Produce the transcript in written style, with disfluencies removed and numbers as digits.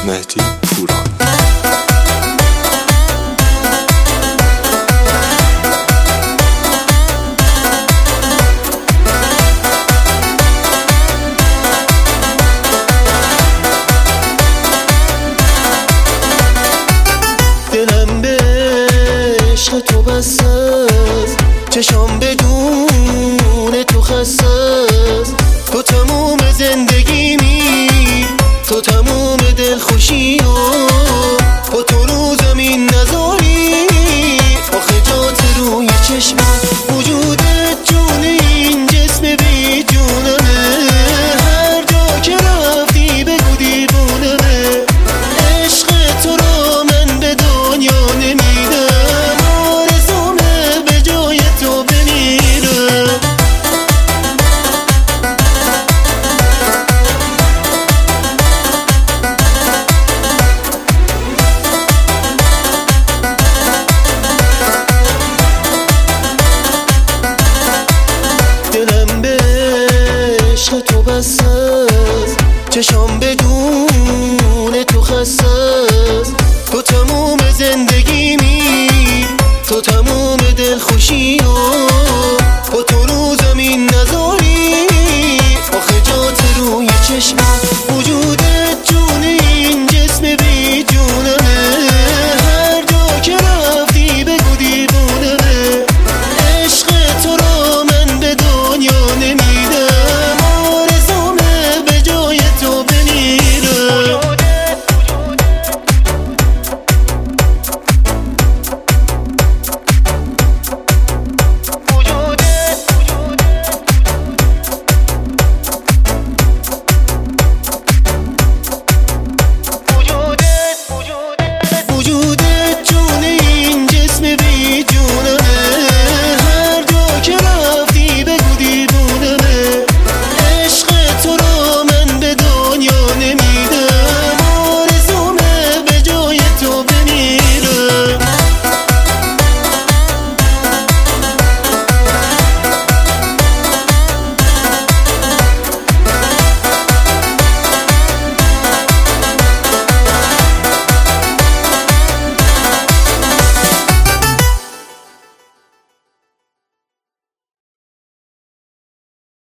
مهدی پوران. دلم به عشق تو بسته است، چشام بدون تو خسته است. تو تموم زندگیمی، تو تموم دلخوشی و تو رو زمین نذاری. آخه جات روی چشمم، وجودت جون این جسم بی جونمه. هر جا که رفتی بگو دیوونمه. عشق تو رو من به دنیا نمیدم، آرزومه به جای تو بمیرم. دلم به عشق تو بسته است، چشام بدون تو خسته